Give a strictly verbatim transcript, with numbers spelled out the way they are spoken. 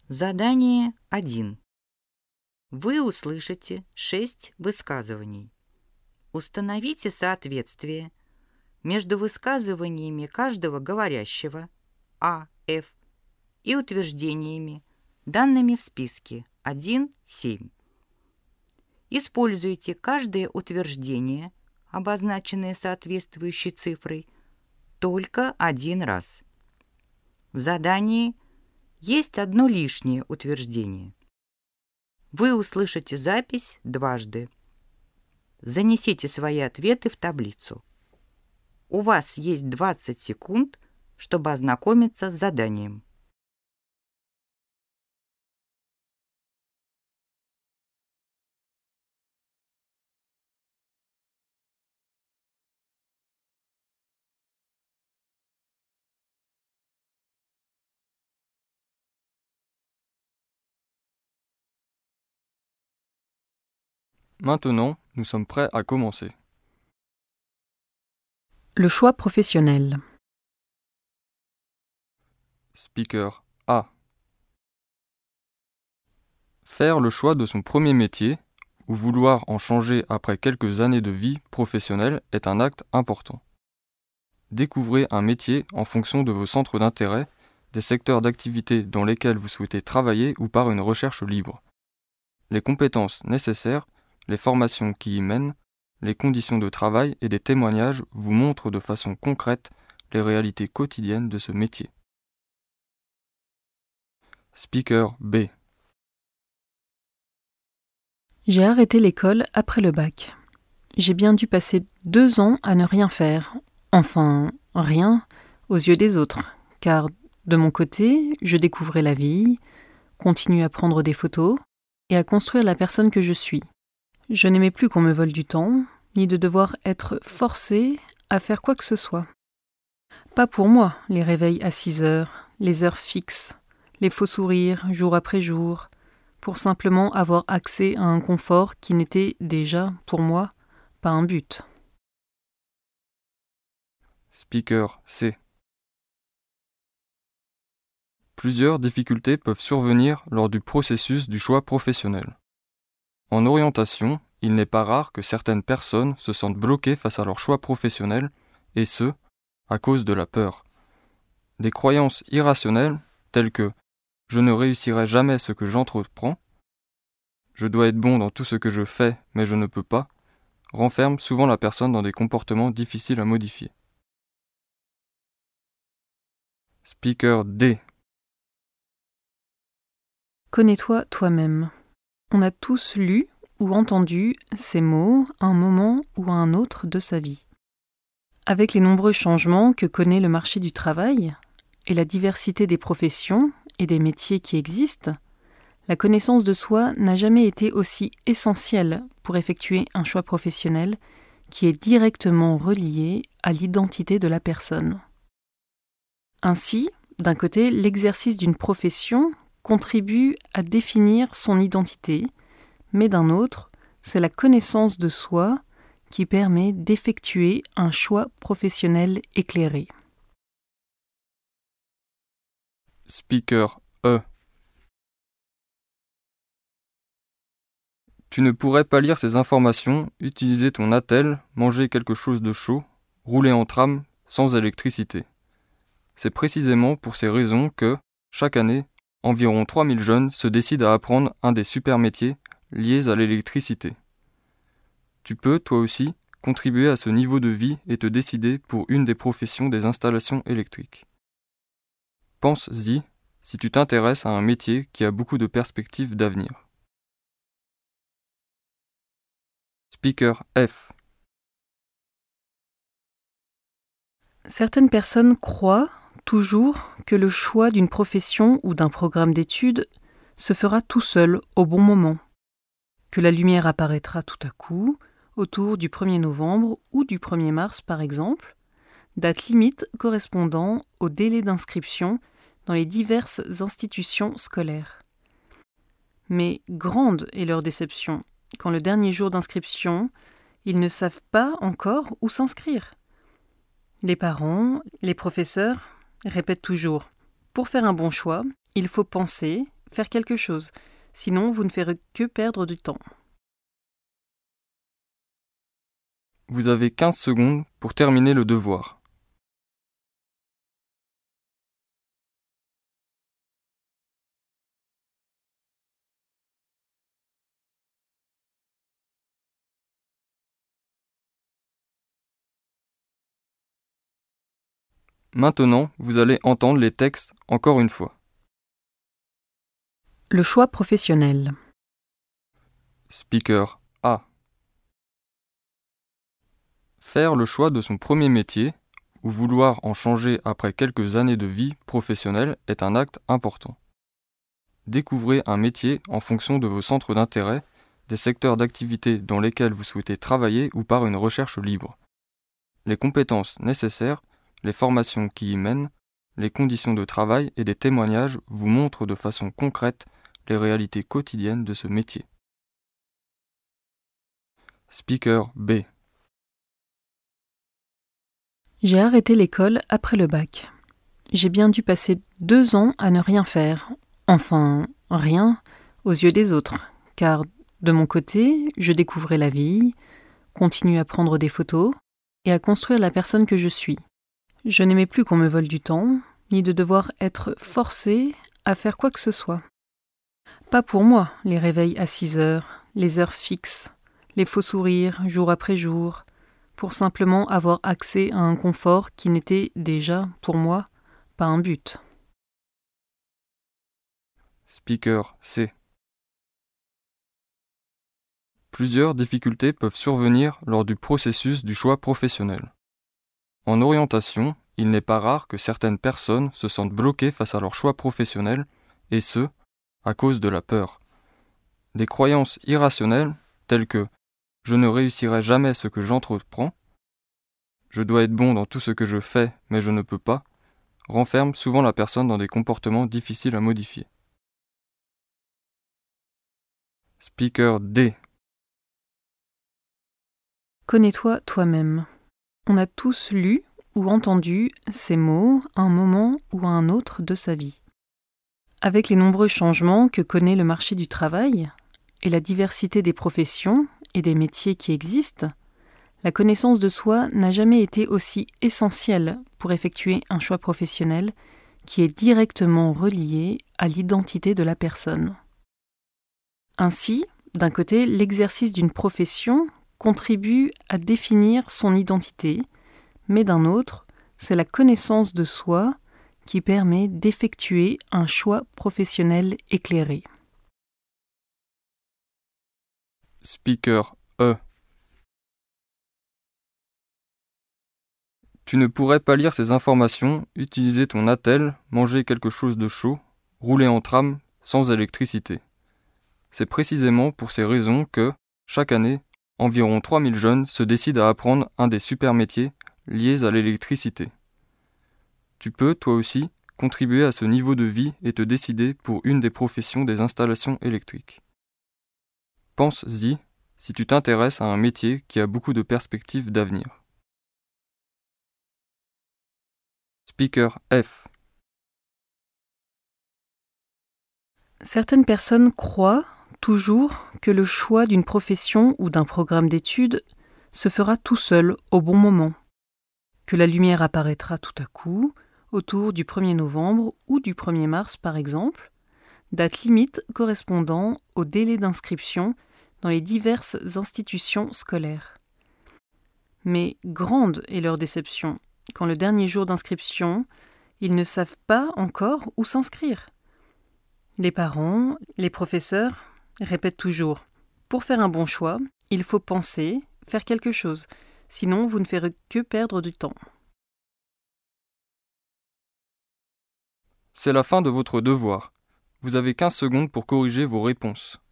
Задание один. Вы услышите шесть высказываний. Установите соответствие между высказываниями каждого говорящего А, Ф и утверждениями, данными в списке один-семь. Используйте каждое утверждение, обозначенное соответствующей цифрой, только один раз. В задании есть одно лишнее утверждение. Вы услышите запись дважды. Занесите свои ответы в таблицу. У вас есть двадцать секунд, чтобы ознакомиться с заданием. Maintenant, nous sommes prêts à commencer. Le choix professionnel. Speaker A. Faire le choix de son premier métier ou vouloir en changer après quelques années de vie professionnelle est un acte important. Découvrez un métier en fonction de vos centres d'intérêt, des secteurs d'activité dans lesquels vous souhaitez travailler ou par une recherche libre. Les compétences nécessaires, les formations qui y mènent, les conditions de travail et des témoignages vous montrent de façon concrète les réalités quotidiennes de ce métier. Speaker B. J'ai arrêté l'école après le bac. J'ai bien dû passer deux ans à ne rien faire. Enfin, rien aux yeux des autres, car de mon côté, je découvrais la vie, continue à prendre des photos et à construire la personne que je suis. Je n'aimais plus qu'on me vole du temps, ni de devoir être forcée à faire quoi que ce soit. Pas pour moi, les réveils à six heures, les heures fixes, les faux sourires jour après jour, pour simplement avoir accès à un confort qui n'était déjà, pour moi, pas un but. Speaker C. Plusieurs difficultés peuvent survenir lors du processus du choix professionnel. En orientation, il n'est pas rare que certaines personnes se sentent bloquées face à leur choix professionnel, et ce, à cause de la peur. Des croyances irrationnelles, telles que « je ne réussirai jamais ce que j'entreprends »,« je dois être bon dans tout ce que je fais, mais je ne peux pas », renferment souvent la personne dans des comportements difficiles à modifier. Speaker D. Connais-toi toi-même. On a tous lu ou entendu ces mots à un moment ou à un autre de sa vie. Avec les nombreux changements que connaît le marché du travail et la diversité des professions et des métiers qui existent, la connaissance de soi n'a jamais été aussi essentielle pour effectuer un choix professionnel qui est directement relié à l'identité de la personne. Ainsi, d'un côté, l'exercice d'une profession contribue à définir son identité, mais d'un autre, c'est la connaissance de soi qui permet d'effectuer un choix professionnel éclairé. Speaker E. Tu ne pourrais pas lire ces informations, utiliser ton attel, manger quelque chose de chaud, rouler en tram sans électricité. C'est précisément pour ces raisons que, chaque année, environ trois mille jeunes se décident à apprendre un des super métiers liés à l'électricité. Tu peux, toi aussi, contribuer à ce niveau de vie et te décider pour une des professions des installations électriques. Pense-y si tu t'intéresses à un métier qui a beaucoup de perspectives d'avenir. Speaker F. Certaines personnes croient toujours que le choix d'une profession ou d'un programme d'études se fera tout seul au bon moment, que la lumière apparaîtra tout à coup, autour du premier novembre ou du premier mars par exemple, date limite correspondant au délai d'inscription dans les diverses institutions scolaires. Mais grande est leur déception quand le dernier jour d'inscription, ils ne savent pas encore où s'inscrire. Les parents, les professeurs répètent toujours « Pour faire un bon choix, il faut penser, faire quelque chose, sinon vous ne ferez que perdre du temps. Vous avez quinze secondes pour terminer le devoir. Maintenant, vous allez entendre les textes encore une fois. Le choix professionnel. Speaker A. Faire le choix de son premier métier ou vouloir en changer après quelques années de vie professionnelle est un acte important. Découvrez un métier en fonction de vos centres d'intérêt, des secteurs d'activité dans lesquels vous souhaitez travailler ou par une recherche libre. Les compétences nécessaires, les formations qui y mènent, les conditions de travail et des témoignages vous montrent de façon concrète les réalités quotidiennes de ce métier. Speaker B. J'ai arrêté l'école après le bac. J'ai bien dû passer deux ans à ne rien faire. Enfin, rien aux yeux des autres, car de mon côté, je découvrais la vie, continuais à prendre des photos et à construire la personne que je suis. Je n'aimais plus qu'on me vole du temps, ni de devoir être forcée à faire quoi que ce soit. Pas pour moi, les réveils à six heures, les heures fixes, les faux sourires jour après jour, pour simplement avoir accès à un confort qui n'était déjà, pour moi, pas un but. Speaker C. Plusieurs difficultés peuvent survenir lors du processus du choix professionnel. En orientation, il n'est pas rare que certaines personnes se sentent bloquées face à leur choix professionnel, et ce, à cause de la peur. Des croyances irrationnelles, telles que « je ne réussirai jamais ce que j'entreprends »,« je dois être bon dans tout ce que je fais, mais je ne peux pas », renferment souvent la personne dans des comportements difficiles à modifier. Speaker D. Connais-toi toi-même. On a tous lu ou entendu ces mots à un moment ou à un autre de sa vie. Avec les nombreux changements que connaît le marché du travail et la diversité des professions et des métiers qui existent, la connaissance de soi n'a jamais été aussi essentielle pour effectuer un choix professionnel qui est directement relié à l'identité de la personne. Ainsi, d'un côté, l'exercice d'une profession contribue à définir son identité, mais d'un autre, c'est la connaissance de soi qui permet d'effectuer un choix professionnel éclairé. Speaker E. Tu ne pourrais pas lire ces informations, utiliser ton attel, manger quelque chose de chaud, rouler en tram sans électricité. C'est précisément pour ces raisons que, chaque année, environ trois mille jeunes se décident à apprendre un des super métiers liés à l'électricité. Tu peux, toi aussi, contribuer à ce niveau de vie et te décider pour une des professions des installations électriques. Pense-y si tu t'intéresses à un métier qui a beaucoup de perspectives d'avenir. Speaker F. Certaines personnes croient toujours que le choix d'une profession ou d'un programme d'études se fera tout seul au bon moment, que la lumière apparaîtra tout à coup, autour du premier novembre ou du premier mars par exemple, date limite correspondant au délai d'inscription dans les diverses institutions scolaires. Mais grande est leur déception quand le dernier jour d'inscription, ils ne savent pas encore où s'inscrire. Les parents, les professeurs répètent toujours « Pour faire un bon choix, il faut penser, faire quelque chose, sinon vous ne ferez que perdre du temps. » C'est la fin de votre devoir. Vous avez quinze secondes pour corriger vos réponses.